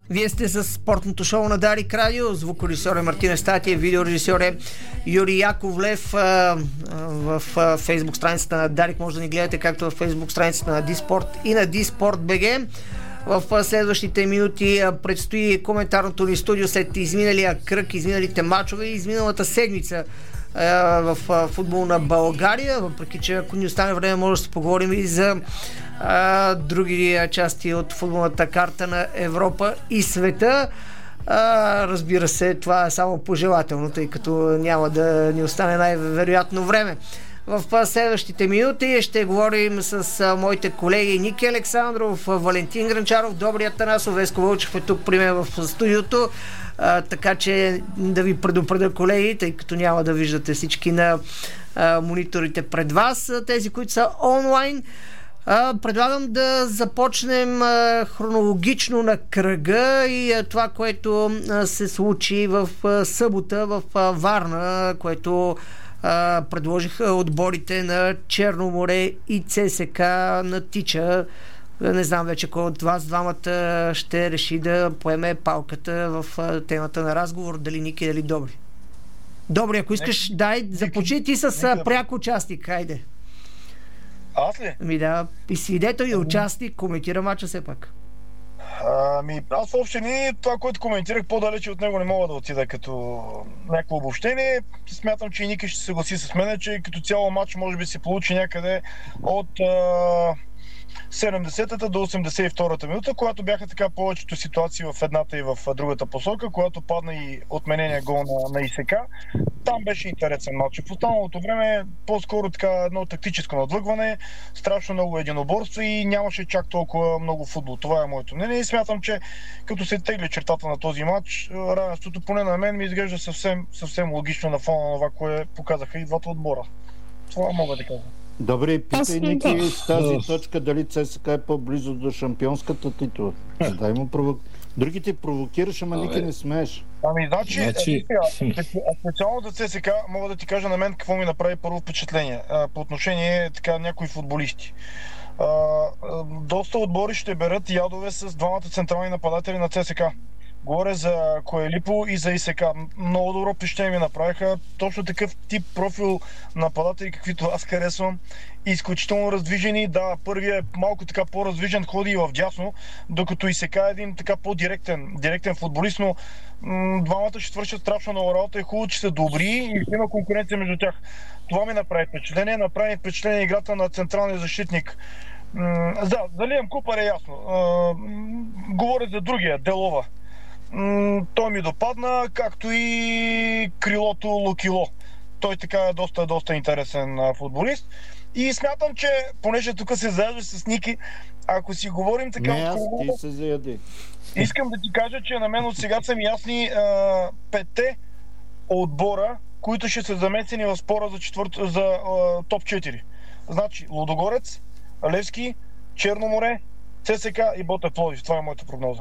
Вие сте с спортното шоу на Дарик Радио. Звукорежисьор е Мартина Статия, видеорежисьор е Юрий Яковлев. В фейсбук страницата на Дарик може да ни гледате, както в фейсбук страницата на Диспорт и на Диспорт БГ. В следващите минути предстои коментарното ни студио след изминалия кръг, изминалите мачове и изминалата седмица в футбол на България, въпреки че ако ни остане време може да се поговорим и за други части от футболната карта на Европа и света. Разбира се, това е само пожелателно, тъй като няма да ни остане най-вероятно време. В следващите минути ще говорим с моите колеги Ники Александров, Валентин Гранчаров, Добри Атанасов, Веско Вълчев е тук при мен в студиото. Така че да ви предупредя, колеги, тъй като няма да виждате всички на мониторите пред вас, тези, които са онлайн. Предлагам да започнем хронологично на кръга и това, което се случи в събота в Варна, което предложиха отборите на Черно море и ЦСКА на Тича. Не знам вече кой от вас двамата ще реши да поеме палката в темата на разговор, дали Ники, дали Добри. Добри, ако искаш, започни ти с пряк участник, хайде. Аз ли? Да, и свидетел и участник, коментира мача все пак. Аз въобще не това, което коментирах, по-далече от него не мога да отида като някакво обобщение. Смятам, че и Ники ще се съгласи с мен, че като цяло матч може би се получи някъде от 70-та до 82-та минута, когато бяха така повечето ситуации в едната и в другата посока, когато падна и отменения гол на ИСК. Там беше интересен матч. В останалото време по-скоро така едно тактическо надлъгване, страшно много единоборство и нямаше чак толкова много футбол. Това е моето мнение и смятам, че като се тегли чертата на този матч, равенството поне на мен ми изглежда съвсем логично на фона на това, което показаха и двата отбора. Това мога да кажа. Добре, питай Ники с тази точка дали ЦСКА е по-близо до шампионската титла. Дай му другите провокираш, ама Ники не смееш. Значи... специално за ЦСКА мога да ти кажа на мен какво ми направи първо впечатление по отношение така някои футболисти. Доста отбори ще берат ядове с двамата централни нападатели на ЦСКА. Говоря за Коелипо и за ИСК. Много добро впечатление ми направиха. Точно такъв тип профил нападатели, каквито аз харесвам. Изключително раздвижени. Да, първият е малко така по-раздвижен, ходи и в дясно, докато ИСК е един така по-директен футболист, но двамата ще свършат страшно много работа. Е хубаво, че са добри и има конкуренция между тях. Това ми направи впечатление. Направи впечатление играта на централния защитник. Дали Купър е ясно. Говоря за другия, Делова. Той ми допадна, както и крилото Лукило. Той така е доста интересен футболист. И смятам, че понеже тук се заяжда с Ники, ако си говорим така... ти се заяди. Искам да ти кажа, че на мен от сега са ми ясни петте отбора, които ще са замесени в спора за топ 4. Значи Лудогорец, Левски, Черно море, ЦСКА и Ботев Пловдив. Това е моята прогноза.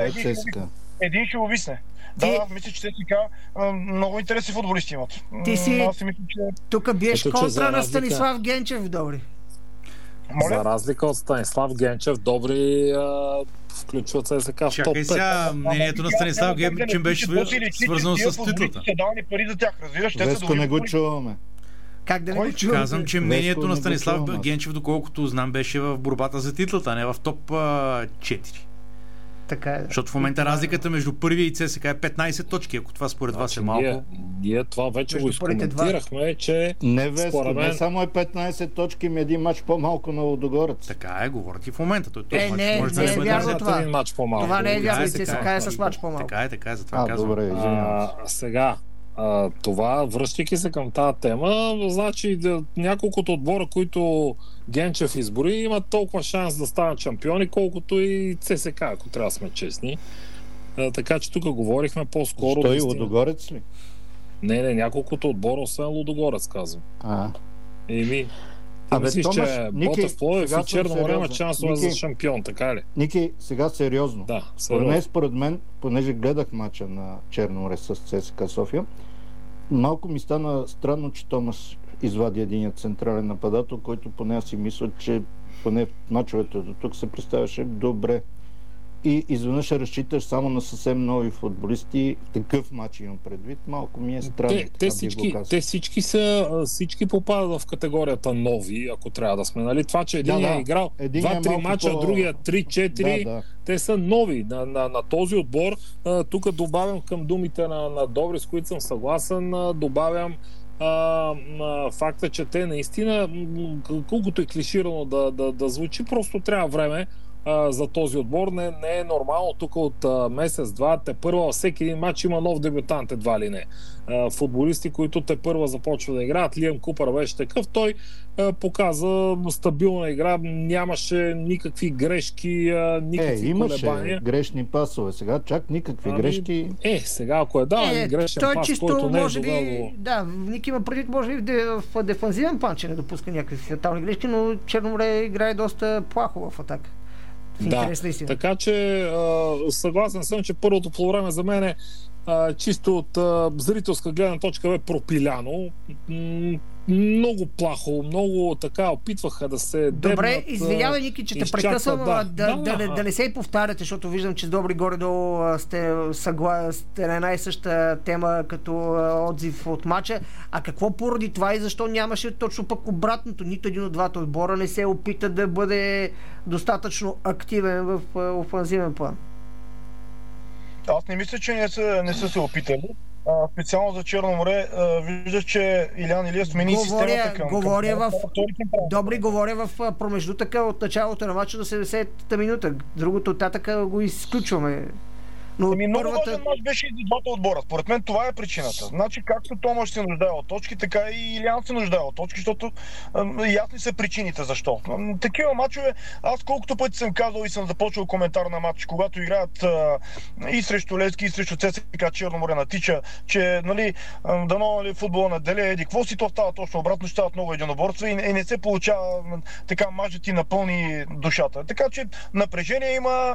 Един ще увисне. Мисля, че ЦСКА много интересни футболисти имат. Ти си тук биеш контра на Станислав Генчев, Добри. За разлика от Станислав Генчев, Добри включва ЦСКА в топ 5. Чакай сега, мнението на Станислав Генчев беше свързано с титлата. Веско не го чуваме. Как да не го чуваме? Казвам, че мнението на Станислав Генчев, доколкото знам, беше в борбата за титлата, не в топ 4. Така е. Защото в момента разликата между първия и ЦСКА е 15 точки, ако това според вас е малко. Ние това вече го изкоментирахме, че не Веско, не само е 15 точки, ми един мач по-малко на Лудогорец. Така е, говоря ти в момента. Не е вярно това. Това не е вярно, ЦСКА е с мач по-малко. Така е, затова казвам. Добре, извинявам се. Сега, това, връщайки се към тази тема, значи няколкото отбора, които Генчев избори, имат толкова шанс да станат шампиони, колкото и ЦСКА, ако трябва да сме честни. Така че тук говорихме по-скоро... Що и Лудогорец ли? Не, няколкото отбора, освен Лудогорец, казвам. Мислиш, че Ботев Пловдив и Черно море има шансове за шампион, така ли? Ники, сега сериозно. Да, според мен, понеже гледах мача на Черно море с ЦСКА София, малко ми стана странно, че Томас извади единият централен нападател, който поне аз си мисля, че поне в мачовете до тук се представяше добре. и изведнъж разчиташ само на съвсем нови футболисти. Такъв матч имам предвид. Малко ми е странно. Всички попадат в категорията нови, ако трябва да сме. Нали? Това, че един е играл 2-3 мача, другия 3-4, те са нови. На този отбор, тук добавям към думите на Добри, с които съм съгласен, добавям факта, че те наистина, колкото е клиширано да звучи, просто трябва време за този отбор. Не е нормално тук от месец-два, те първа всеки един матч има нов дебютант, едва ли не. Футболисти, които те първа започват да играят. Лиам Купър беше такъв. Той показа стабилна игра, нямаше никакви грешки, никакви колебания. Имаше грешни пасове. Сега чак никакви грешки. Сега ако грешен пас, чисто, който не е може би, довело... Да, Ник има предвид, може би в дефанзивен план, че не допуска някакви фатални грешки, но Черноморе играе доста плахо в атака. Така че съгласен съм, че първото полувреме за мен е чисто от зрителска гледна точка бе пропиляно. Много плахо, много така опитваха да се дебнат. Добре, извинявай, Ники, че те прекъсвам, да не се и повтаряте, защото виждам, че с Добри горе-долу сте на една и съща тема като отзив от мача. А какво поради това и защо нямаше точно пък обратното? Нито един от двата отбора не се опита да бъде достатъчно активен в офанзивен план? Аз не мисля, че не са се опитали. Специално за Черно море, виждаш, че Илян Илиев смени системата към... Говоря в промеждутъка от началото на матча до 70-та минута. Другото оттатъка го изключваме. Но много важен мач беше и за двата отбора. Според мен това е причината. Значи както Томаш се нуждае от точки, така и Илян се нуждае от точки, защото ясни са причините защо. Такива мачове, аз колкото пъти съм казал и съм започвал коментар на матч, когато играят и срещу Левски, и срещу ЦСКА Черно море натича, че дано футбола наделя, какво си, то става точно обратно, ще стават много единоборства и не се получава така мачът и напълни душата. Така че напрежение има,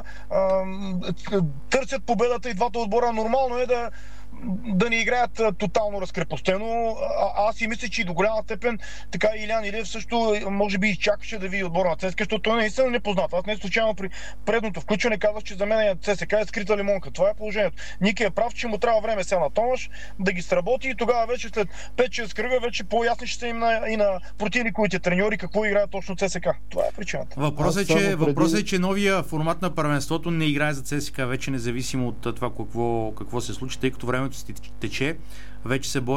търсят победата и двата отбора. Нормално е да не играят тотално разкрепостено. Аз си мисля, че и до голяма степен така Илян Илиев също може би изчакаше да види отбора на ЦСКА, защото той наистина не познат. Аз не случайно при предното включване казах, че за мен ЦСКА е скрита лимонка. Това е положението. Ники е прав, че му трябва време сега на Томаш да ги сработи и тогава вече след 5-6 кръга вече по-ясни ще са им и на противниковите треньори какво играят точно ЦСКА. Това е причината. Въпросът е, че новия формат на първенството не играе за ЦСКА вече независимо от това какво се случи, тъй като времето си тече. Вече се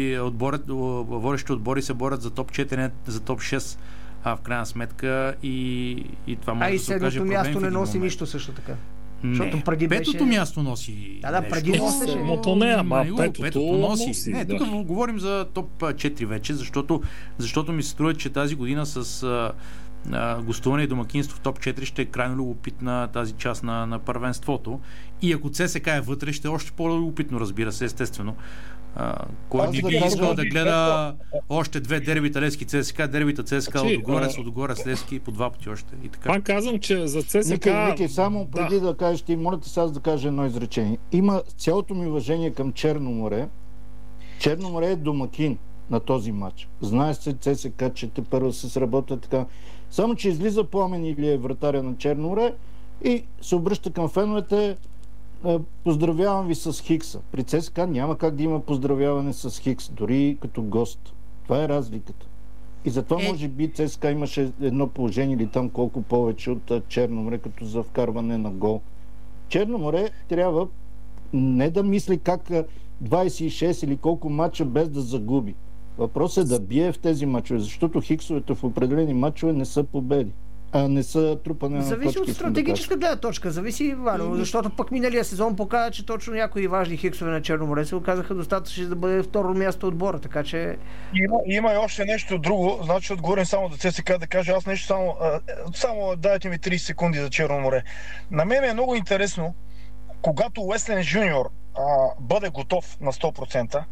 водещи отбори се борят за топ 4, не за топ 6 в крайна сметка и това може да се окаже проблем. А и седмото място не носи нищо също така. Не, петото място носи. Преди носеше. Петото носи. Не, тук говорим за топ 4 вече, защото ми се струва, че тази година с гостуване и домакинство в топ 4 ще е крайно любопитна тази част на първенството. И ако ЦСКА е вътре, ще е още по-любопитно, разбира се, естествено. Кой би искал да гледа още две дербита Левски ЦСКА, дербита ЦСКА Лудогорец Левски по два пъти още. И така. Пак казвам, че за ЦСКА... Ники, само преди да кажеш, ти моля те сега да кажа едно изречение. Има цялото ми уважение към Черно море. Черно море е домакин на този матч. Знае се ЦСКА, че те първо се сработва така. Само, че излиза Пламен или е вратаря на Черно море и се обръща към феновете: поздравявам ви с Хикса. При ЦСКА няма как да има поздравяване с Хикс, дори като гост. Това е разликата. И затова може би ЦСКА имаше едно положение или там колко повече от Черно море, като за вкарване на гол. Черно море трябва не да мисли как 26 или колко мача без да загуби. Въпросът е да бие в тези мачове, защото хиксовете в определени мачове не са победи. Не са трупане на точки. Зависи от стратегическа гледна точка. Зависи, Вано, защото пък миналия сезон показа, че точно някои важни хиксове на Черно море се оказаха достатъчно да бъде второ място отбора, така че... Има и още нещо друго, значи отговорим само да ЦСКА да кажа аз нещо само дайте ми 30 секунди за Черно море. На мен е много интересно, когато Уеслен Жуниор бъде готов на 100%,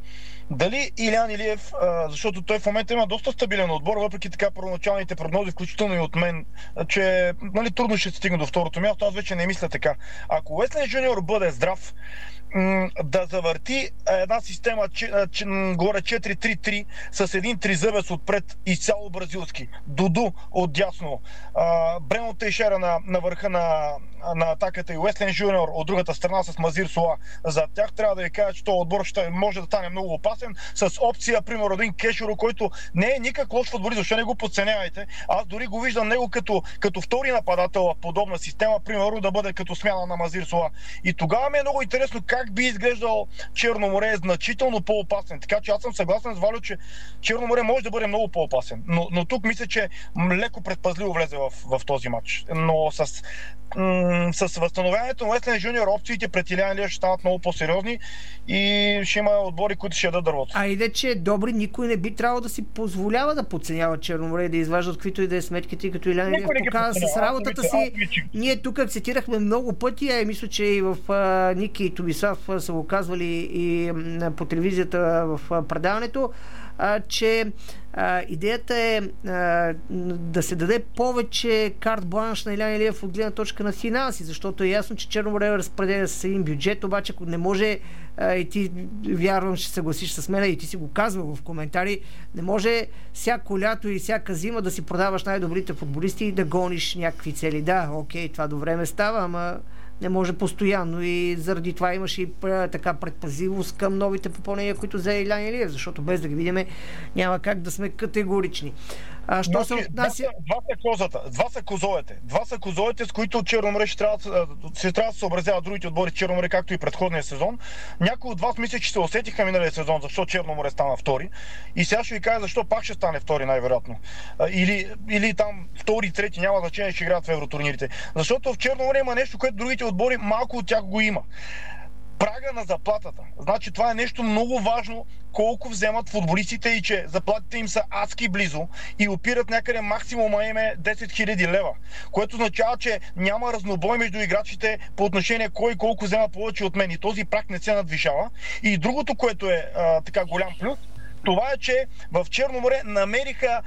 Дали Илиян Илиев, защото той в момента има доста стабилен отбор, въпреки така първоначалните прогнози, включително и от мен, че трудно ще стигне до второто място, аз вече не мисля така. Ако Уеслен Жуниор бъде здрав, да завърти една система, горе 4-3-3 с един тризъбец отпред, изцяло бразилски. Дуду отдясно, Брено Тейшера на върха на атаката и Уеслен Жуниор от другата страна с Мазир Сола. За тях трябва да ви кажа, че този отбор може да стане много опасен, с опция, примерно, един Кешеро, който не е никак лош футболист, защо не го подценявайте. Аз дори го виждам него като втори нападател в подобна система, примерно да бъде като смяна на Мазир Сола. И тогава ми е много интересно как би изглеждал Черно море, е значително по-опасен. Така че аз съм съгласен с Валю, че Черно море може да бъде много по-опасен. Но тук мисля, че леко предпазливо влезе в този матч. Но с възстановяването на Уеслен Жуниор опциите пред Илиян Илиев ще станат много по-сериозни и ще има отбори, които ще ядат дървото. А иначе добри, никой не би трябвало да си позволява да подценява Черно море, да изважда от каквито и да е сметките, като Илиян Илиев показва с работата си. Ние тук акцентирахме много пъти, а мисля, че и в Ники и Томислав са го казвали и по телевизията в предаването, че идеята е да се даде повече карт бланш на Илиян Илиев от гледна точка на финанси, защото е ясно, че Черно море разпределя с един бюджет, обаче ако не може, и ти вярвам, ще съгласиш с мен, и ти си го казвал в коментари, не може всяко лято и всяка зима да си продаваш най-добрите футболисти и да гониш някакви цели. Да, окей, това до време става, ама не може постоянно и заради това имаше и така предпазливост към новите попълнения, които взе Илиян Илиев, защото без да ги видим няма как да сме категорични. Що се отнася... Два са козовете, с които Черно море ще трябва да се съобразяват другите отбори Черно море, както и предходния сезон. Някои от вас мисля, че се усетиха миналия сезон, защо Черно море стана втори. И сега ще ви кажа защо пак ще стане втори най-вероятно. Или там втори, трети, няма значение, ще играят в евротурнирите. Защото в Черно море има нещо, което другите отбори малко от тях го има. Прага на заплатата. Значи това е нещо много важно, колко вземат футболистите и че заплатите им са адски близо и опират някъде максимума им е 10 000 лева. Което означава, че няма разнобой между играчите по отношение кой колко взема повече от мен. И този праг не се надвишава. И другото, което е така голям плюс, това е, че в Черно море намериха,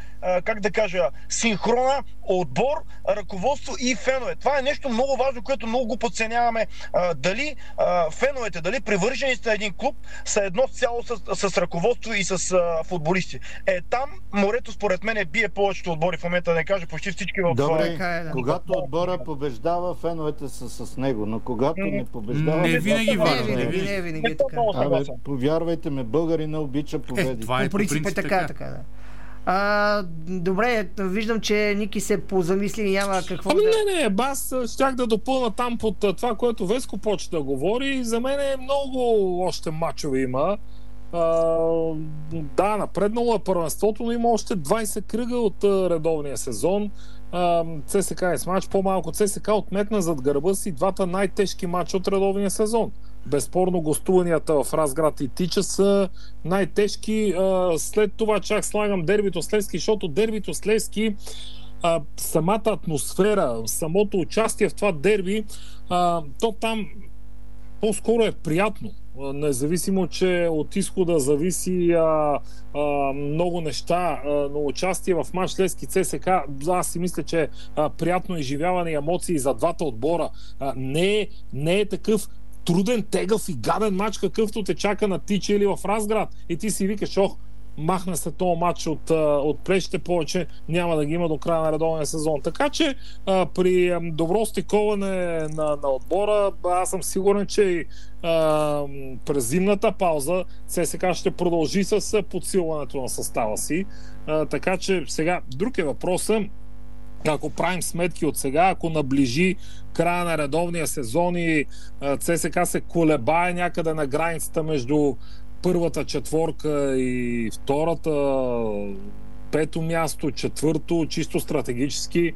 синхрона, отбор, ръководство и фенове. Това е нещо много важно, което много го подценяваме. Дали феновете, дали привържениците на един клуб са едно цяло с ръководство и с футболисти. Там морето според мен бие повечето отбори в момента, да не кажа почти всички в... Добре, когато отбора побеждава, феновете са с него, но когато не побеждава... Не винаги важно. Не винаги така. Повярвайте ме, българина обича победи. По принцип е така, да. Добре, виждам, че Ники се позамисли и няма какво Не, аз щях да допълна там под това, което Веско почна да говори. За мен много още мачове има. Да, напреднало е първенството, но има още 20 кръга от редовния сезон. ЦСК е с мач по-малко. ЦСК отметна зад гърба си двата най-тежки мача от редовния сезон. Безспорно гостуванията в Разград и Тича са най-тежки. След това чак слагам дербито с Левски, защото дербито с Левски, самата атмосфера, самото участие в това дерби, то там по-скоро е приятно. Независимо, че от изхода зависи много неща, но участие в мач Левски ЦСК, аз си мисля, че приятно изживяване и емоции за двата отбора. Не е такъв труден, тегъв и гаден матч, какъвто те чака на Тича или в Разград. И ти си викаш, махна се този матч от плещите, повече няма да ги има до края на редовния сезон. Така че при добро стиковане на отбора, аз съм сигурен, че през зимната пауза ЦСКА ще продължи с подсилването на състава си. Така че сега друг е въпросът. Ако правим сметки от сега, ако наближи края на редовния сезон и ЦСКА се колебае някъде на границата между първата четворка и втората, пето място, четвърто, чисто стратегически,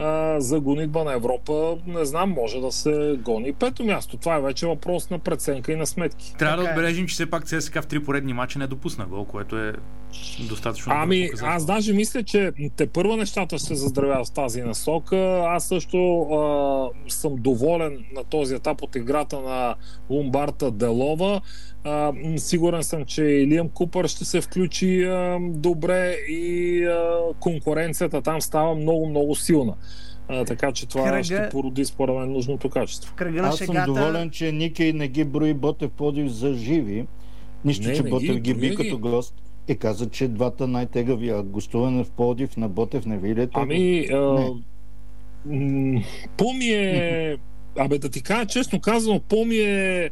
за гонитба на Европа, не знам, може да се гони пето място. Това е вече въпрос на преценка и на сметки. Трябва да отбележим, че все пак ЦСКА в 3 поредни мача не допусна гол, което е достатъчно. Аз даже мисля, че те първа нещата ще се заздравят в тази насока. Аз също съм доволен на този етап от играта на Ломбарда Делова. Сигурен съм, че Илиам Купър ще се включи добре и конкуренцията там става много силна. Така че това ще породи според мен нужното качество. Аз съм доволен, че Ники не ги брои Ботев Пловдив за живи. Нищо, че Ботев ги би като гост. И каза, че двата най-тегави, а гостуване в Пловдив на Ботев не ви ли е тегаво? По-ми е... да ти кажа честно казано, по-ми е...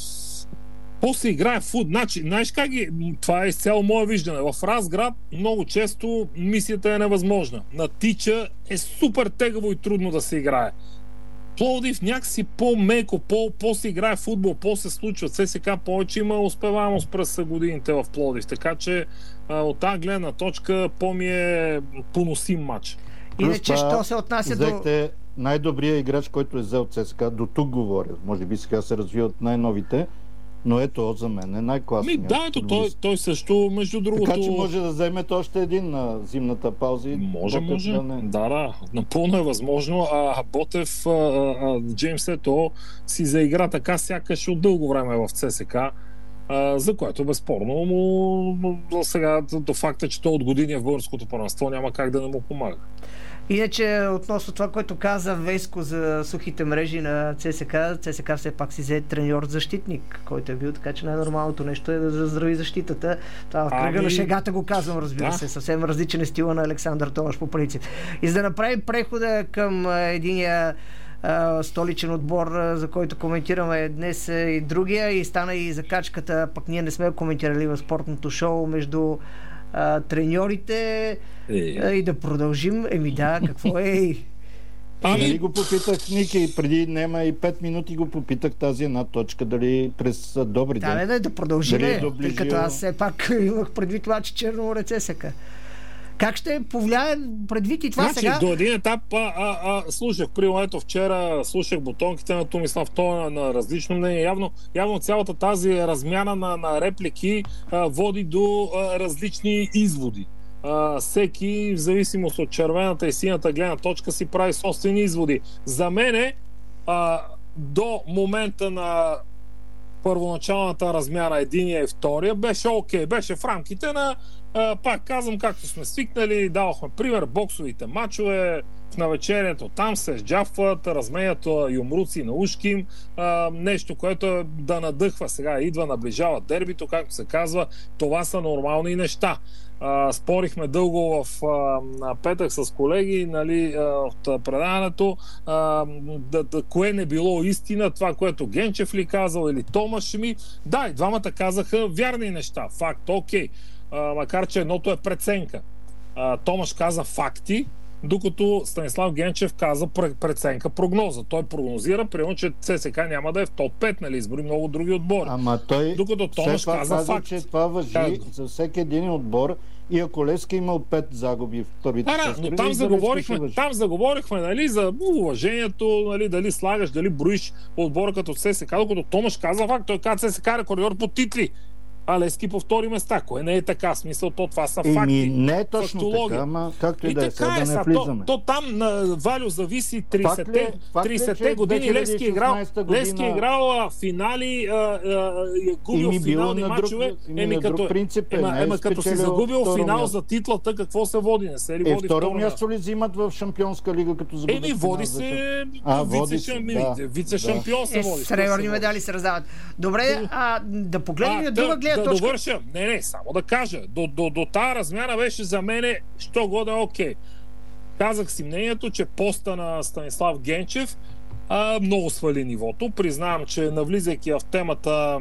После играе фут. Значи, знаеш как това е изцяло мое виждане. В Разград много често мисията е невъзможна. На Тича е супер тегаво и трудно да се играе. Пловдив някакси по-меко, по-се играе футбол, по-се случва. ЦСКА повече има успеваемост през годините в Пловдив. Така че от тази гледна точка по-ми е поносим матч. Иначе, що се отнася до... най-добрия играч, който е взел ЦСКА, до тук говоря. Може би сега се развива от най-новите. Но ето за мен е най-класният. Да, ето той също, между другото... Така че може да вземете още един на зимната пауза. Може. Да, напълно е възможно. Ботев, Джеймс Ето си заигра така сякаш от дълго време в ЦСКА, за което безспорно до сега, до факта, че той от години е в българското първенство, няма как да не му помага. Иначе, относно това, което каза Веско за сухите мрежи на ЦСКА все пак си взе треньор-защитник, който е бил, така че най-нормалното нещо е да заздрави защитата. Това в кръга на шегата го казвам, разбира се. Съвсем различен е стила на Александър Томаш по принцип. И за да направим прехода към единия столичен отбор, за който коментираме днес и другия, и стана и закачката, пък ние не сме коментирали в спортното шоу между треньорите и да продължим. Какво е? Дали го попитах, Ники, преди нема и 5 минути го попитах тази една точка, дали през добри ден. Да продължим, тъй като аз все пак имах предвид това, че Черно море ЦСКА. Как ще повлияе предвид и това сега? До един етап слушах, примерно вчера слушах бутонките на Томислав Той на различно мнение. Явно цялата тази размяна на реплики води до различни изводи. Всеки, в зависимост от червената и синята гледна точка, си прави собствени изводи. За мене до момента на първоначалната размяна единия и втория беше окей, беше в рамките на пак казвам, както сме свикнали, давахме пример, боксовите мачове в навечерието, там се сджафват, разменят юмруци на ушки, нещо, което да надъхва. Сега наближава дербито, както се казва, това са нормални неща. Спорихме дълго в петък с колеги, нали, от предаването, кое не било истина, това, което Генчев ли казал или Томаш ми. Да, и двамата казаха вярни неща, факт, окей. Макар че едното е преценка. Томаш каза факти, докато Станислав Генчев каза преценка, прогноза. Той прогнозира, примерно, че ЦСКА няма да е в топ 5, нали, избори много други отбори. Ама той докато Томаш каза факт. Че това важи за всеки един отбор, и ако Левски имал 5 загуби в първите 6 но там заговорихме, нали, за уважението, нали, дали слагаш, дали броиш отбора като ЦСКА, докато Томаш каза факт, той каза ЦСКА рекордьор по титли. Левски по втори места. Кое не е така? Смисъл, това са факти. Не е точно така, ама както и да е, сега да не влизаме. То там на Валю зависи 30-те години. Левски е играл финали, губил финални мачове. Като си загубил финал за титлата, какво се води? Не се ли води второ място ли взимат в Шампионска лига, като загубят? Води се вице-шампион се води. Сребърни медали се раздават. Добре, да погледнем и друга гледна точка. Да довърша. Не, само да кажа. До тази размяна беше за мене що года окей. Казах си мнението, че поста на Станислав Генчев много свали нивото. Признавам, че навлизайки в темата,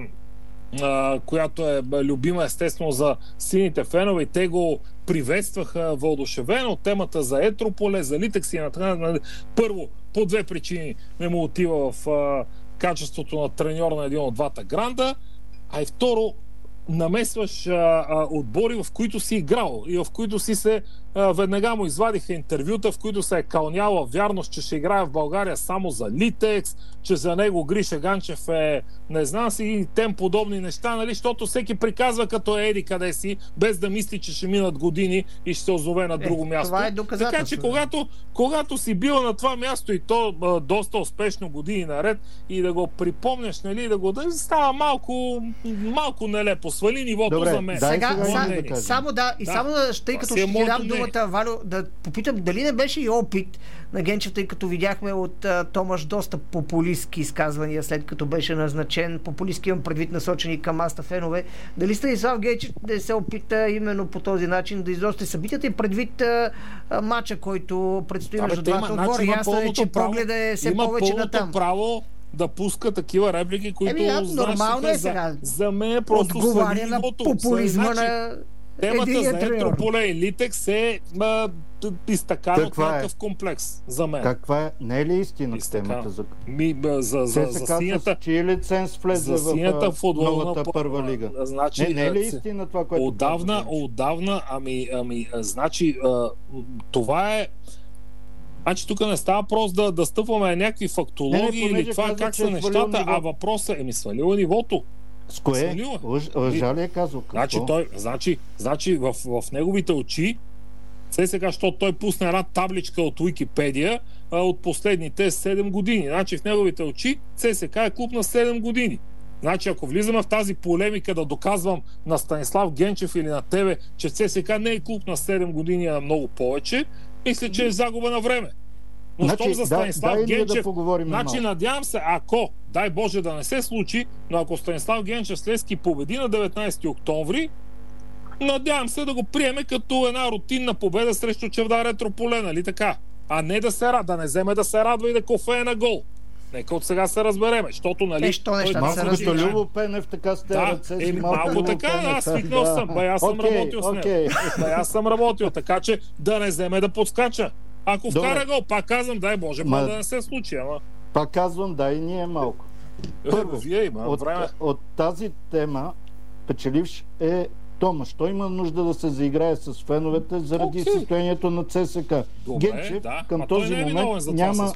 която е любима естествено за сините фенове, и те го приветстваха въодушевено. Темата за Етрополе, за Литекс и първо, по две причини не му отива в качеството на треньор на един от двата гранда, а и второ, намесваш отбори, в които си играл и в които си се веднага му извадиха интервюта, в които се е кълняла вярност, че ще играе в България само за Литекс, че за него Гриша Ганчев е не знам си и тем подобни неща, нали, защото всеки приказва като еди къде си, без да мисли, че ще минат години и ще се озове на друго място. Това е доказателство. Така че когато си бил на това място и то доста успешно години наред и да го припомняш, нали, да става малко нелепо. Свали нивото. Добре, за мен. Само тъй като ще ти дам думата, Валю, да попитам дали не беше и опит на Генчев, тъй като видяхме от Томаш доста популистки изказвания, след като беше назначен. Популистки имам предвид насочени към маста фенове. Дали Станислав Генчев да се опита именно по този начин да изостря събитията и предвид матча, който предстои между двата отбора. Ясно е, че погледа е все повече на там. Право да пуска такива реплики, които нормално е сега. За мен просто отговаря на популизма на темата за Етрополе и Литекс е изтъкана от някакъв комплекс за мен. Каква е? Не е ли истина темата? За синята... Чий лиценз влезе в новата първа лига? Значи, не е ли истина това, което... Отдавна, значи това е... Значи тук не става просто да стъпваме някакви фактологии или това как са нещата, а въпросът свалило нивото. С кое? Лъжа ли е казал? Значи в неговите очи, сега, защото той пусне една табличка от Уикипедия от последните 7 години. Значи в неговите очи ЦСК е клуб на 7 години. Значи ако влизаме в тази полемика да доказвам на Станислав Генчев или на тебе, че ЦСК не е клуб на 7 години, а на много повече, мисля, че е загуба на време. Но щом за Станислав Генчев, надявам се, ако, дай Боже да не се случи, но ако Станислав Генчев Слезки победи на 19 октомври, надявам се да го приеме като една рутинна победа срещу Чавдар Етрополе, нали така? А не да не вземе да се радва и да кофее на гол. Нека от сега се разбереме, защото, нали... Малко като Любо Пенев, така с тези ръце. Малко така, аз свикнал съм, аз съм работил с него. Аз съм работил, така че да не вземе да подскача. Ако вкара гол, пак казвам, дай Боже, да не се случи, ама... Пак казвам, да и ние малко. Първо, от тази тема печеливш е Томаш. Той има нужда да се заиграе с феновете заради състоянието на ЦСК. Генчев към този момент няма...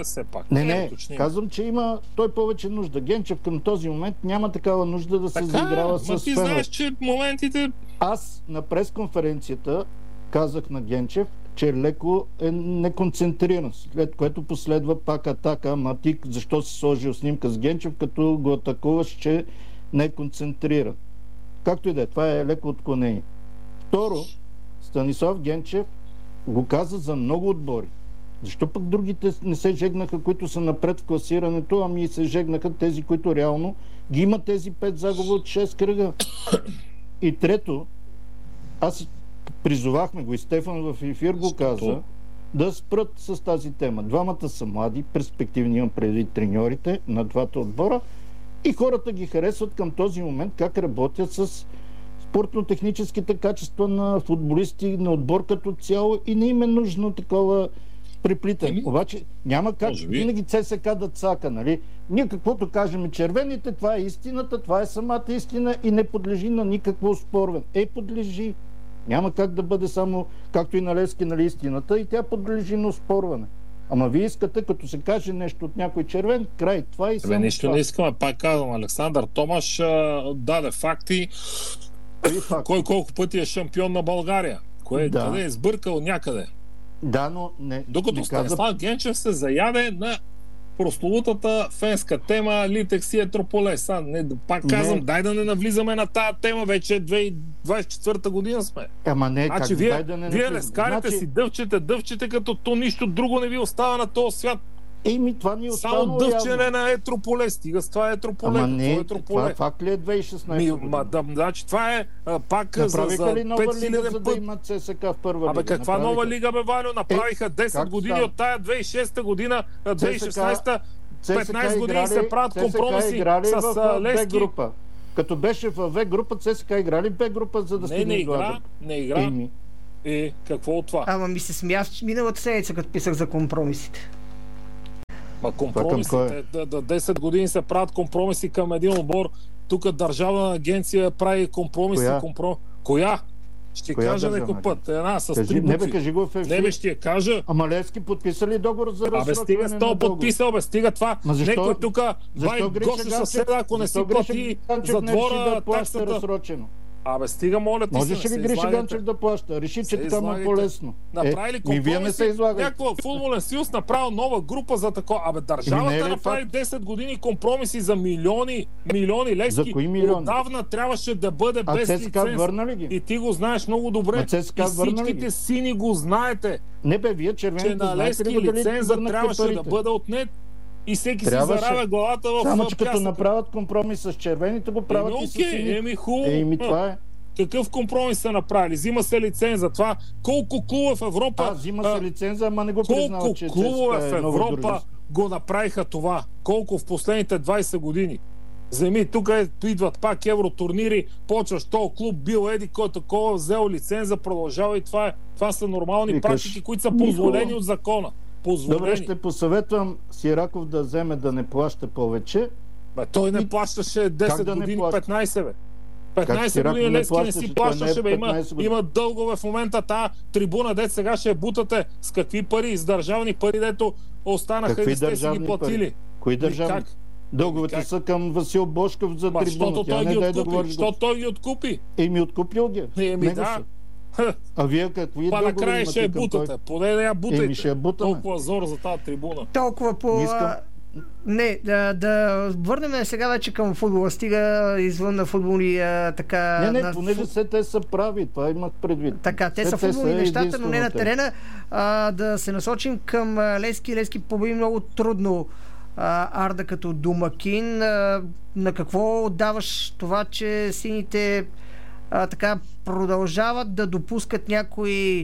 Казвам, че има той повече нужда. Генчев към този момент няма такава нужда да се заиграва с феновете. Ти знаеш, че моментите... Аз на пресконференцията казах на Генчев, че леко е неконцентриран, след което последва пак атака. Ама ти защо си сложил снимка с Генчев, като го атакуваш, че не е концентриран? Както и да е, това е леко отклонение. Второ, Станислав Генчев го каза за много отбори. Защо пък другите не се жегнаха, които са напред в класирането, ами се жегнаха тези, които реално ги има тези 5 загуби от 6 кръга. И трето, аз призовахме го и Стефан в ефир го каза, да спрат с тази тема. Двамата са млади, перспективни, имам предвид треньорите на двата отбора и хората ги харесват към този момент как работят с спортно-техническите качества на футболисти, на отбор като цяло и не им е нужно такова приплитане. Обаче няма как винаги ЦСК да цака, нали? Ние каквото кажем червените, това е истината, това е самата истина и не подлежи на никакво оспорване. Подлежи. Няма как да бъде само, както и на Левски, нали, истината, и тя подлежи на оспорване. Ама вие искате, като се каже нещо от някой червен, край, това и само нищо това. Не искаме, пак казвам, Александър Томаш даде факти. Кой колко пъти е шампион на България? Къде е сбъркал някъде? Да, но не... Докато Станислав Генчев се заяде на прословутата фенска тема Литекс и Етрополе. Пак казвам, дай да не навлизаме на тая тема, вече 2024 година сме. Ама не, значи, вие лескарите си дъвчете, като то нищо друго не ви остава на този свят. Това ни остава. Само дъвчене на Етрополе. Стига с това Етрополе. Ама не, това факт ли е 2016 година? Значи това е пак за 5000 път. Да имат ЦСК в първа лига? Каква нова лига, Валю? Направиха 10 години от тая 2006 година, 2016 15 години се правят компромиси с Левски. Като беше в В група, ЦСКА играли Б група, за да стигне до А. Не игра. Какво от това? Ама ми се смях миналата седмица, като писах за компромисите. Компромисите, 10 години се правят компромиси към един отбор. тук държавна агенция прави компромиси. Коя? Ще кажа някой път. Една с три букви. Кажи го в ефир. Не бе, ще я кажа. Ама Левски подписали договор за разсрочване. Стига с това подписал, стига това. Некой тук вай гости съседа, ако не си плати за двора таксата. Стига, моля ти. Можеше ли Гриша Ганчев да плаща? Реши, че така му е по-лесно. Направили компромиси. Някаква футболен съюз направил нова група за такова. Държавата направи 10 години компромиси за милиони Левски. За кои милиони? Отдавна трябваше да бъде без лиценз. Върна ли ги? И ти го знаеш много добре. И всичките сини го знаете. Не бе, вие червените че на Левски лиценза трябваше да бъде отнет. И всеки си заравя главата в само, че като направят компромис с червените, го правят и с сини. Хубаво. Това е. Какъв компромис са направили? Взима се лиценза. Това колко клуба в Европа... взима се лиценза, ама не го признава, че колко клуба в Европа го направиха това? Колко в последните 20 години? Вземи, тук идват пак евротурнири, почваш този клуб, бил еди, кой такова, взел лиценза, продължава и това е. Това са нормални практики, които са позволени от закона. Добре, ще посъветвам Сираков да вземе да не плаща повече. Той не плащаше 10 години, 15 бе. 15 години Левски не си плащаше, бе. Има дългове в момента. Тая трибуна, дето сега ще бутате с какви пари? С държавни пари, дето останаха и сте си ги платили. Кои държавни? Дълговете са към Васил Бошков за трибуна. Защото той ги откупи. Откупил ги. Да. А вие какви дългове имате? Накрая ще я бутате. Поне да я бутайте. Толкова зор за тази трибуна. Толкова по... Не, да върнем сега вече към футбола. Стига извън на футболни така... Не, понеже те са прави, това имах предвид. Така, те са футболни нещата, но не на терена. Да се насочим към Левски. Левски победи много трудно Арда като домакин. На какво отдаваш това, че сините така продължават да допускат някои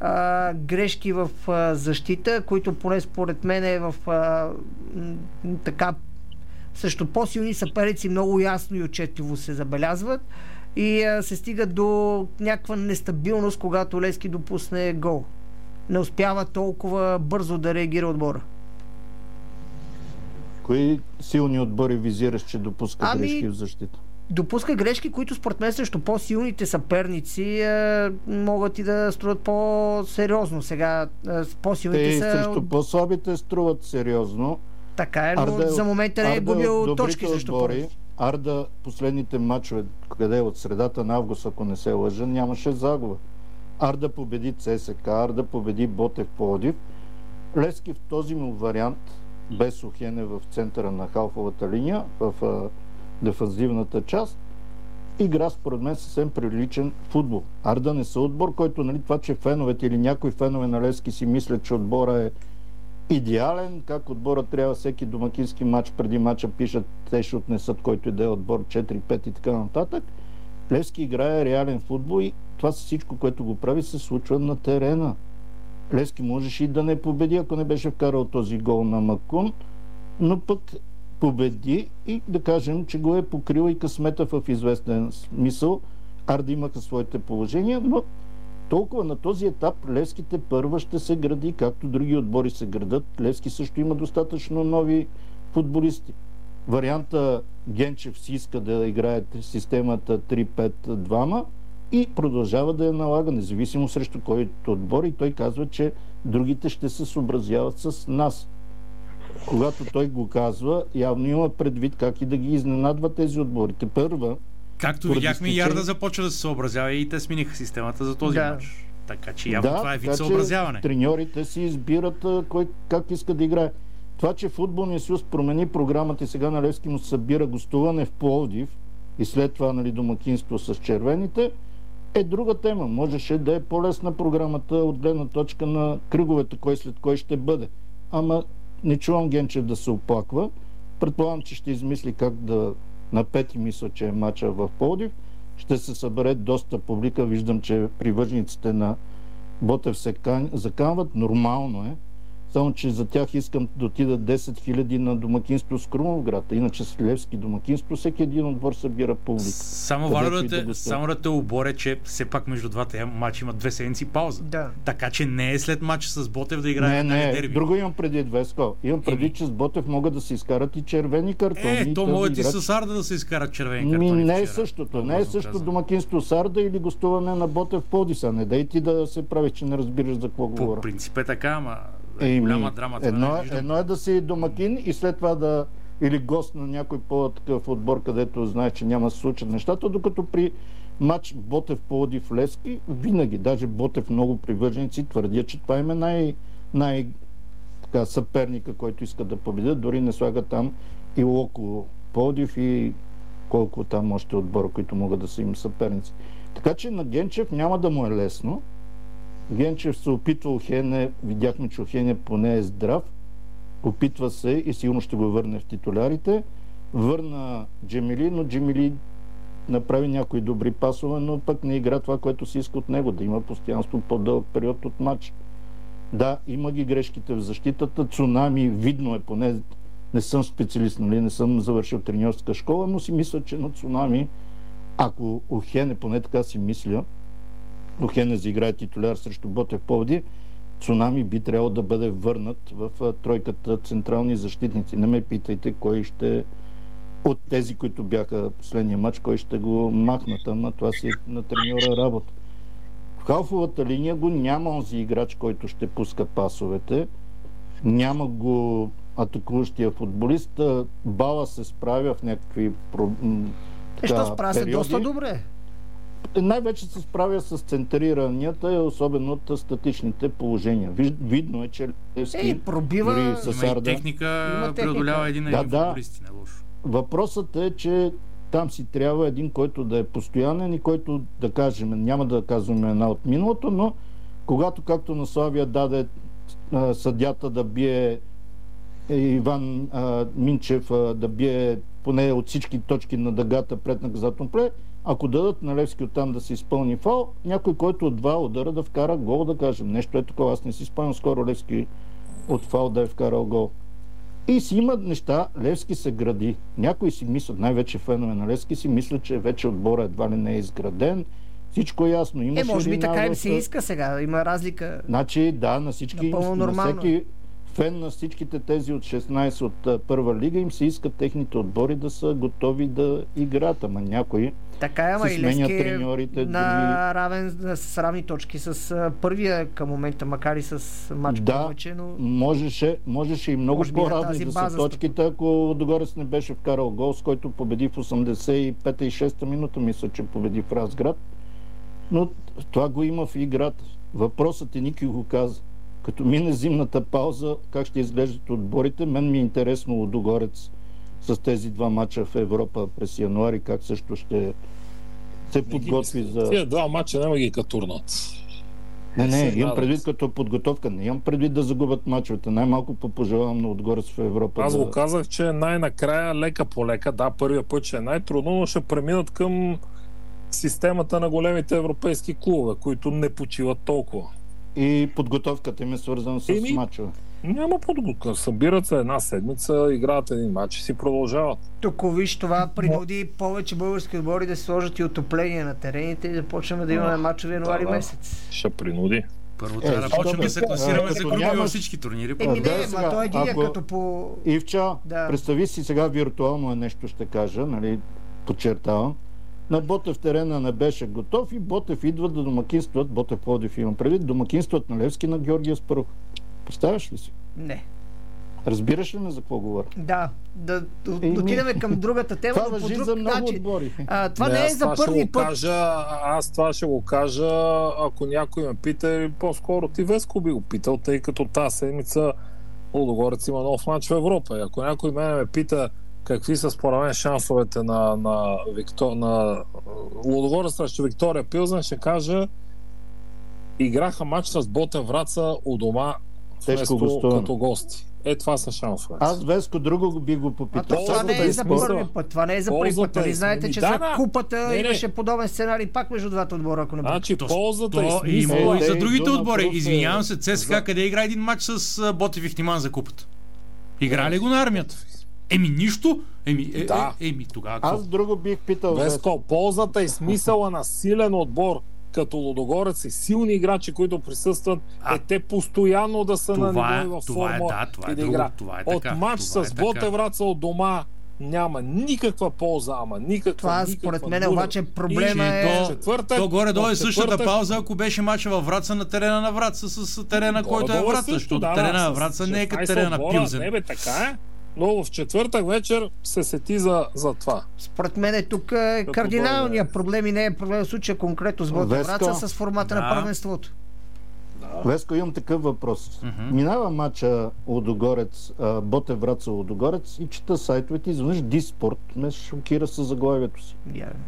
грешки в защита, които поне според мен е в така също по-силни съперници много ясно и отчетливо се забелязват и се стига до някаква нестабилност, когато Левски допусне гол. Не успява толкова бързо да реагира отбора. Кои силни отбори визираш, че допускат грешки в защита? Допуска грешки, които според мен срещу по-силните съперници могат и да струват по-сериозно. Сега по-силните са... срещу по-слабите струват сериозно. Така е, но за момента не е губил точки срещу отбори. Арда последните мачове, къде от средата на август, ако не се лъжа, нямаше загуба. Арда победи ЦСК, Арда победи Ботев Пловдив. Левски в този му вариант, без Охене в центъра на халфовата линия, в дефанзивната част, игра според мен съвсем приличен футбол. Арда не са отбор, който това, че феновете или някои фенове на Левски си мислят, че отбора е идеален, как отбора трябва всеки домакински матч преди матча пишат, те ще отнесат който и да е отбор 4-5 и така нататък. Левски играе реален футбол и това всичко, което го прави, се случва на терена. Левски можеше и да не победи, ако не беше вкарал този гол на Макун, но пък победи и да кажем, че го е покрил и късмета в известен смисъл. Арда имаха своите положения, но толкова на този етап Левските първа ще се гради, както други отбори се градат. Левски също има достатъчно нови футболисти. Варианта Генчев си иска да играе системата 3-5-2 и продължава да я налага, независимо срещу който отбор, и той казва, че другите ще се съобразяват с нас. Когато той го казва, явно има предвид как и да ги изненадва тези отбори. Първа, както видяхме, и Ярда започва да се съобразява и те смениха системата за този мач. Така че явно това е вид съобразяване. Треньорите си избират кой как иска да играе. Това, че Футболният съюз промени програмата и сега на Левски му събира гостуване в Пловдив и след това домакинство с червените, е друга тема. Можеше да е по-лесна програмата от гледна точка на кръговете, кой след кой ще бъде. Ама не чувам Генчев да се оплаква. Предполагам, че ще измисли как да на пети, мисля, че е мача в Пловдив. Ще се събере доста публика. Виждам, че привържениците на Ботев се заканват. Нормално е. Само, че за тях искам да отидат 10 000 на домакинство с Крумовград. Иначе с Левски домакинство всеки един отбор събира публика. Само да те оборя, че все пак между двата матча има 2 седмици пауза. Да. Така че не е след матча с Ботев да играе дерби. Друго имам преди, Веско. Имам преди, че с Ботев могат да се изкарат и червени картони. То могат и с Арда да се изкарат червени картони. Не е същото. Не е същото домакинство с Арда или гостуване на Ботев в Пловдив. Не дай ти да се правиш, че не разбираш за какво говоря. По принцип е така, ама голяма драма. Едно е да си домакин и след това или гост на някой по-такъв отбор, където знаеш, че няма да се случат нещата, докато при матч Ботев Пловдив Левски винаги, даже Ботев много привърженици твърдят, че това им е съперника, който иска да победят, дори не слага там и Локо Пловдив и колко там още отбора, които могат да са им съперници. Така че на Генчев няма да му е лесно. Генчев се опитва Охене, видяхме, че Охене поне е здрав, опитва се и сигурно ще го върне в титулярите. Върна Джемили, но Джемили направи някои добри пасове, но пък не игра това, което се иска от него, да има постоянство по-дълъг период от матч. Да, има ги грешките в защитата, Цунами видно е, поне не съм специалист, не съм завършил треньорска школа, но си мисля, че на Цунами, ако Охене, поне така си мисля, Охене заиграе титуляр срещу Ботев Пловдив, Цунами би трябвало да бъде върнат в тройката централни защитници. Не ме питайте кой ще от тези, които бяха последния матч, кой ще го махнат, ама това си на треньора работа. В халфовата линия го няма онзи играч, който ще пуска пасовете. Няма го атакуващия футболист. Бала се справя в някакви Що справя се доста добре? Най-вече се справя с центриранията, особено от статичните положения. Видно е, че Левски пробива, дори с Арда. Има техника, преодолява един футболист. Не лошо. Въпросът е, че там си трябва един, който да е постоянен и който, да кажем, няма да казваме една от миналото, но когато, както на Славия даде съдята да бие Иван Минчев, да бие поне от всички точки на дъгата пред наказателно поле, ако дадат на Левски оттам да се изпълни фал, някой, който от 2 удара да вкара гол, да кажем. Нещо е такова. Аз не си спомням скоро Левски от фал да е вкарал гол. И си имат неща, Левски се гради. Някои си мислят, най-вече фенове на Левски си мислят, че вече отбора едва ли не е изграден. Всичко е ясно. Може би така им се иска сега. Има разлика. Значи, да, на всички, на всеки фен на всичките тези от 16 от първа лига им се искат техните отбори да са готови да играят. Ама някои си сменят треньорите. С равни точки с първия към момента, макар и с матч повече, но... можеше и много по-равни да са точките, ако Лудогорец не беше вкарал гол, с който победи в 85-та и 6-та минута, мисля, че победи в Разград. Но това го има в играта. Въпросът е, Ники го каза. Като мине зимната пауза, как ще изглеждат отборите, мен ми е интересно Лудогорец с тези 2 мача в Европа през януари, как също ще се подготви за... Тия 2 мача няма ги катурнат. Не, имам предвид като подготовка. Не имам предвид да загубят мачовете. Най-малко пожелавам на Лудогорец в Европа. Аз го казах, че най-накрая, лека по лека, да, първия път ще е най-трудно, но ще преминат към системата на големите европейски клубове, които не почиват толкова. И подготовката им е свързана с мачове. Няма подготовка. Събират се една седмица, играят един мач и си продължават. Тук виж, това принуди повече български отбори да сложат и отопление на терените и да почнем да имаме мачове януари месец. Ще принуди. Първо трябва да почнем да се класираме за групи във всички турнири. Той е гия като по... Ивча, представи си сега виртуално нещо ще кажа, нали, подчертавам. На Ботев терена не беше готов и Ботев идва да домакинстват, Ботев Пловдив имам предвид, домакинстват на Левски на Георгия Спарух. Представяш ли си? Не. Разбираш ли ме за какво говоря? Да. Да отидем към другата тема. Това важи за много отбори. Това не е за първи път. Аз това ще го кажа, ако някой ме пита, по-скоро ти Веско би го питал, тъй като тази седмица Лудогорец има нов мач в Европа. И ако някой ме пита какви са според мен шансовете на Лудогорец срещу Виктория Пилзен, ще кажа, играха матч с Ботев Враца у дома вместо като гости. Това са шансове. Аз Веско друго би го попитал. Това не е за първи път. Това не е за първи път. Нали знаете, че за купата имаше подобен сценарий пак между двата отбора, ако не бъде. Значи ползата и имало и за другите отбори. Извинявам се, ЦСКА къде игра един матч с Ботев и Ихтиман за купата? Игра ли го на армията? Нищо. Тогава. Аз друго бих питал. Веско, ползата и смисъла на силен отбор като Лудогорец и силни играчи, които присъстват, те постоянно да са на ниво в форма и да игра. От матч с Ботев Враца от дома няма никаква полза, Това според мен обаче проблема е... То горе-долу е същата пауза, ако беше матча във Враца на терена на Враца с терена, който е Враца, защото терена на Враца не е като терена на Пилзен. Така е. Но в четвъртък вечер се сети за това. Според мен тук е кардиналният проблем и не е проблем в случая конкретно с Ботев Враца с формата на първенството. Веско, имам такъв въпрос. Минава матча Лудогорец, Ботев Враца Лудогорец и чета сайтовете, изведнъж Диспорт ме шокира със заглавието си.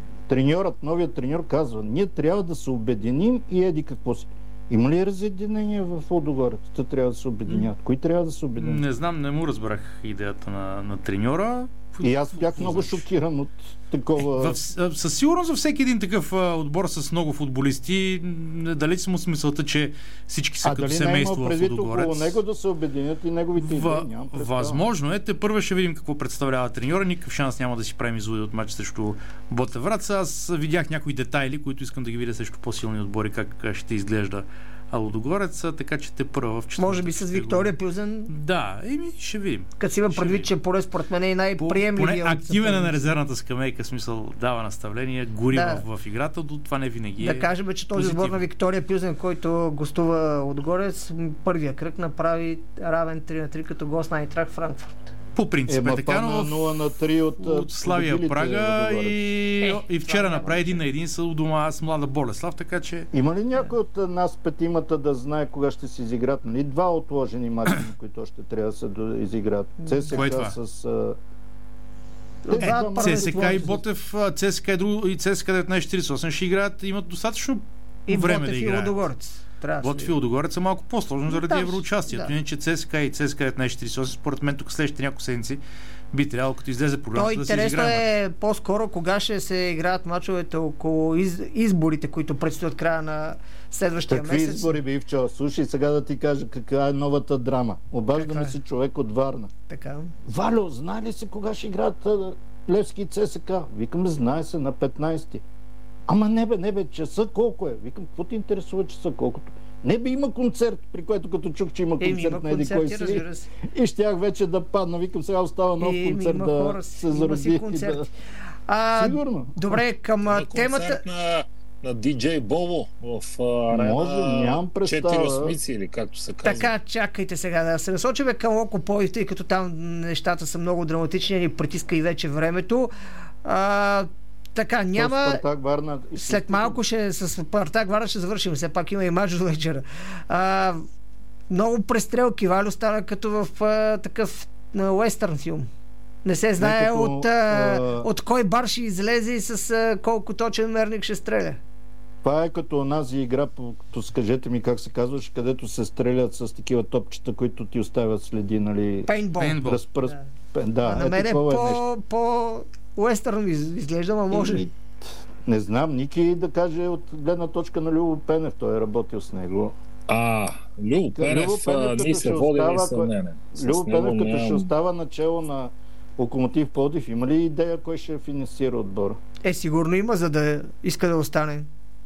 Новият треньор казва, ние трябва да се обединим и еди какво си. Има ли разединение в Лудогорец? Те трябва да се обединят. Кои трябва да се обединят? Не знам, не му разбрах идеята на треньора. И аз бях много шокиран от такова... Със сигурност за всеки един такъв отбор с много футболисти, далеч съм смисълта, че всички са като семейство в Лудогорец. А дали не има предвид около него да се обединят и неговите идеи? Възможно е. Първо ще видим какво представлява треньора. Никакъв шанс няма да си правим изводи от матч срещу Ботев Враца. Аз видях някои детайли, които искам да ги видя срещу по-силни отбори, как ще изглежда Лудогорец, така че първа в четвъртък. Може би с Виктория Пилзен. Да, ще видим. Като си има предвид, че поне според мен е най-приемливия. Активен е на резервната скамейка, смисъл дава наставления, гори в играта, до това не винаги да кажем, че този сбор на Виктория Пилзен, който гостува Лудогорец, първия кръг направи равен 3-3 като гост на Айнтрахт Франкфурт. По принцип е така, но 0-3 от Славия Прага и вчера направи 1-1 с у дома с Млада Болеслав, така че... Има ли някой от нас петимата да знае кога ще се изиграт? Нали? Два отложени мача, на които още трябва да се изиграт. ЦСКА с... ЦСКА и Ботев, ЦСКА и ЦСКА 1948 ще играят, имат достатъчно време да играят. Ботев и Лудогорец са малко по-сложно заради евроучастието. Иначе ЦСКА и ЦСКА 1948, според мен тук следващите няколко седмици би трябвало, като излезе програмата, да се изиграят. Интересно е по-скоро кога ще се играят мачовете около изборите, които предстоят края на следващия месец. Какви избори би вчера? Слушай, сега да ти кажа каква е новата драма. Обаждаме се човек от Варна. Така. Валю, знае ли се кога ще играят Левски и ЦСКА? Викаме, знае се на 15-ти. Ама не бе, часа колко е? Викам, какво ти интересува часа колкото? Не бе, има концерт, при което като чух, че има концерт на еди кой си. И щях вече да падна. Викам, сега остава нов концерт да се зароди. Сигурно. Добре, към темата... на диджей Бобо в арена. Може, нямам представа. 4 осмици или както се казва. Така, чакайте сега да се насочим към Локопой, тъй като там нещата са много драматични, ни притиска и вече времето. Така, няма... След малко с Спартак Варна ще завършим. Все пак има и мач до вечера. Много престрелки. Валю стана като в такъв уестърн филм. Не се знае от кой бар ще излезе и с колко точен мерник ще стреля. Това е като онази игра, скажете ми как се казваш, където се стрелят с такива топчета, които ти оставят следи, нали? Пейнтбол. Да, на мен е по уестърн изглежда, но може. Не знам, Ники да каже от гледна точка на Любо Пенев, той е работил с него. Любо Пенев ни се води несъмнение. Любо Пенев като ще остава начало на Локомотив Пловдив, има ли идея кой ще финансира отбора? Сигурно има, за да иска да остане.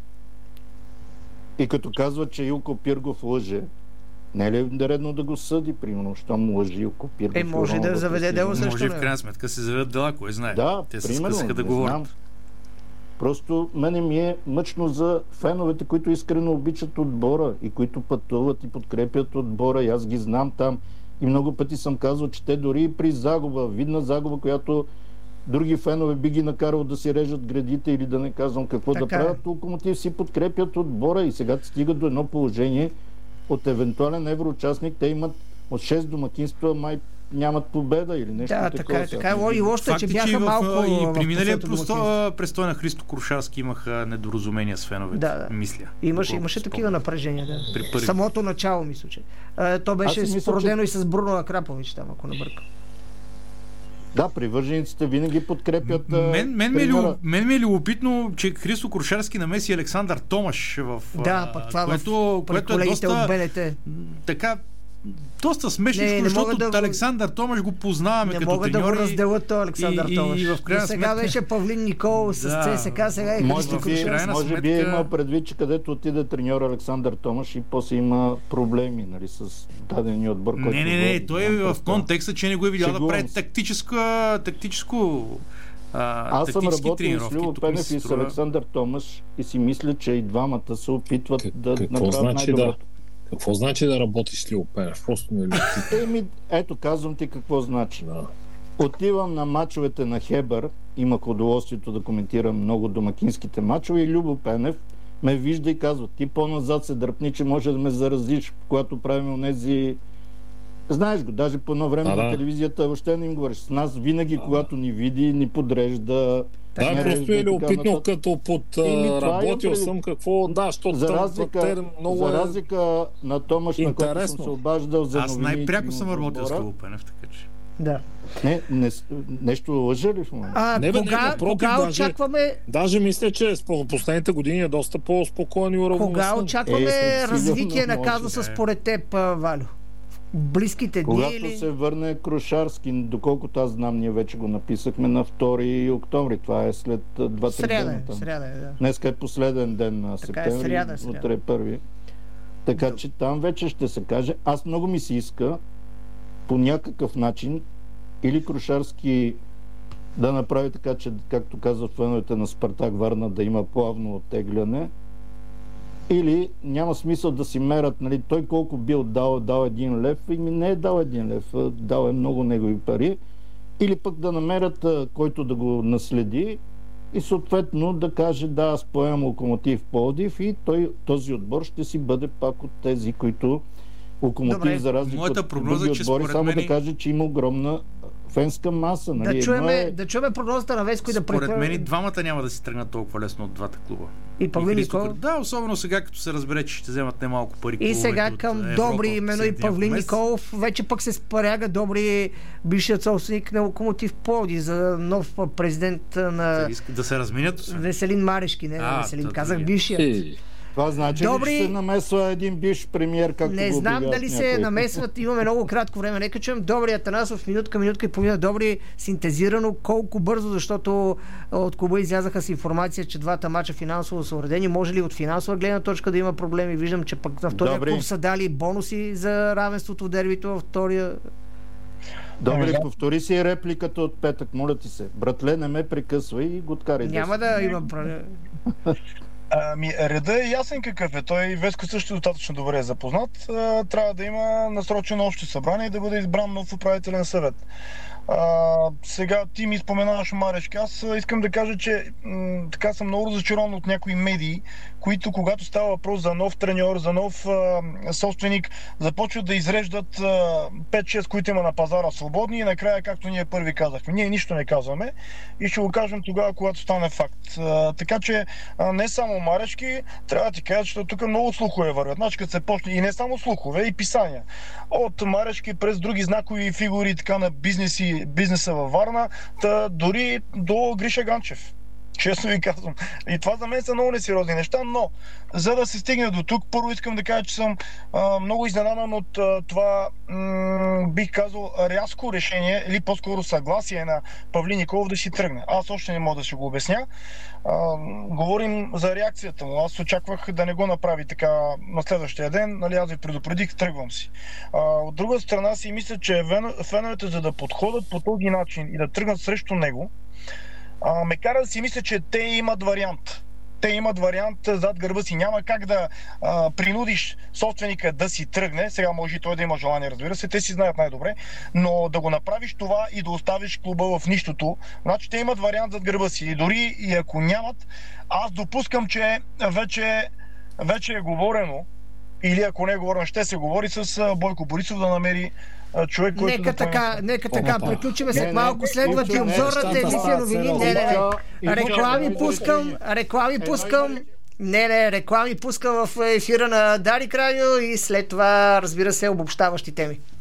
И като казва, че Илко Пиргов лъже, не е ли редно да го съди, примерно, щом лъжи Илко Пиргов? Може да заведе дело срещу него. Може в крайна сметка се заведат дела, кой знае. Да, те примерно, се да говорят. Просто мене ми е мъчно за феновете, които искрено обичат отбора и които пътуват и подкрепят отбора. И аз ги знам там. И много пъти съм казвал, че те дори и при загуба, видна загуба, която други фенове би ги накарал да си режат гредите или да не казвам какво да правят, Локомотив си подкрепят отбора и сега стигат до едно положение от евентуален евроучастник. Те имат от 6 домакинства, май нямат победа или нещо такова. Да, така е. И лошото е, че бяха малко и при миналия престой на Христо Крушарски имаха недоразумения с феновете, мисля. Имаше такива напрежения, да. Самото начало, мисля, че. То беше споредено и с Бруно Акрапович там, ако не бъркам. Да, привържениците винаги подкрепят. Мен ми е любопитно, че Христо Крушарски намеси Александър Томаш в пък това което е доста така доста смешно, защото Александър Томаш го познаваме като треньор. Не могат да го разделят то Александър Томаш. В крайна сега беше Павлин Никол с ЦСКА, сега е Христо Крушарски. Може би е имал предвид, че където отиде треньор Александър Томаш и после има проблеми, нали, с дадения отбор. Не, той е в контекста, че не го е видял да прави тактическо аз съм работил с Любо Пенев и с Александър Томаш и си мисля, че и двамата се опитват да направят най-доброто. Какво значи да работиш с Любо Пенев? Просто не ето, казвам ти какво значи. Да. Отивам на мачовете на Хебър, имах удоволствието да коментирам много домакинските мачове и Любо Пенев ме вижда и казва: ти по-назад се дръпни, че може да ме заразиш, когато правим онези... Знаеш го, даже по едно време на телевизията въобще не им говориш. С нас винаги, когато ни види, ни подрежда. Да, просто е любопитно, като работил съм какво... Да, защото за разлика на Томаш, на който съм се обаждал за новини... Аз най-пряко съм работил с Любо Пенев, така че... Да. Нещо лъжа ли в момента? Кога очакваме... Даже мисля, че последните години е доста по-спокойно и уравновесен. Кога очакваме развитие на казуса според теб, Валю? Близките дни Когато се върне Крушарски, доколкото аз знам, ние вече го написахме на 2 октомври. Това е след 2-3 дена. Сряда е, да. Днеска е последен ден на септември, утре е първи. Така че там вече ще се каже. Аз много ми се иска по някакъв начин или Крушарски да направи така, че, както казват феновете на Спартак Варна, да има плавно оттегляне, или няма смисъл да си мерят, нали, той колко бил дал 1 лев, и ми не е дал 1 лев, дал е много негови пари, или пък да намерят който да го наследи и съответно да каже: да, аз поемам Локомотив Пловдив и този отбор ще си бъде пак от тези, които Локомотив, за разлика от други отбори, само да каже, че има огромна фенска маса. Нали? Да чуем прогнозата на Веско и да прехвърля. Според мен и двамата няма да си тръгнат толкова лесно от двата клуба. И Павлин Николов? Да, особено сега, като се разбере, че ще вземат немалко пари. И сега към Добри, именно и Павлин Николов, вече пък се спаряга Добри, бившият собственик на Локомотив Пловдив, за нов президент на... Да се разменят? Веселин Марешки, не Веселин, казах бившият. Това значи ли, че се намесва един бивш премиер, както не знам дали се намесват, имаме много кратко време. Нека чуем Добри Атанасов, минутка и половина. Добри, синтезирано колко бързо, защото от клуба излязаха с информация, че двата мача финансово са уредени. Може ли от финансова гледна точка да има проблеми? Виждам, че пък на втория клуб са дали бонуси за равенството в дербито, във втория... Добре, повтори си репликата от петък, моля ти се. Братле, не ме прекъсвай и го откарай. Няма да има... Реда е ясен какъв е. Той Веско също достатъчно добре е запознат. Трябва да има насрочено общо събрание и да бъде избран нов управителен съвет. Сега ти ми споменаваш Марешки. Аз искам да кажа, че така съм много разочарован от някои медии, които, когато става въпрос за нов треньор, за нов собственик, започват да изреждат 5-6, които има на пазара свободни и накрая, както ние първи казахме. Ние нищо не казваме и ще го кажем тогава, когато стане факт. Така че не само Марешки, трябва да ти кажа, че тук много слухове вървят. Значи, като се почне, и не само слухове, и писания. От Марешки през други знакови фигури така на бизнеса във Варна, дори до Гриша Ганчев. Честно ви казвам. И това за мен са много несериозни неща, но за да се стигне до тук, първо искам да кажа, че съм много изненадан от това, бих казал, рязко решение или по-скоро съгласие на Павлин Николов да си тръгне. Аз още не мога да си го обясня. Говорим за реакцията му. Аз очаквах да не го направи така на следващия ден. Нали, аз ви предупредих, тръгвам си. От друга страна си мисля, че феновете, за да подходят по този начин и да тръгнат срещу него, ме кара да си мисля, че те имат вариант. Те имат вариант зад гърба си. Няма как да принудиш собственика да си тръгне. Сега може и той да има желание, разбира се. Те си знаят най-добре. Но да го направиш това и да оставиш клуба в нищото, значи те имат вариант зад гърба си. И дори и ако нямат, аз допускам, че вече е говорено Или ако не говорим, ще се говори с Бойко Борисов да намери човек, който нека така, приключиме след малко, следват и обзорната емисия новини. Реклами пускам в ефира на Дарик Радио и след това, разбира се, обобщаващи теми.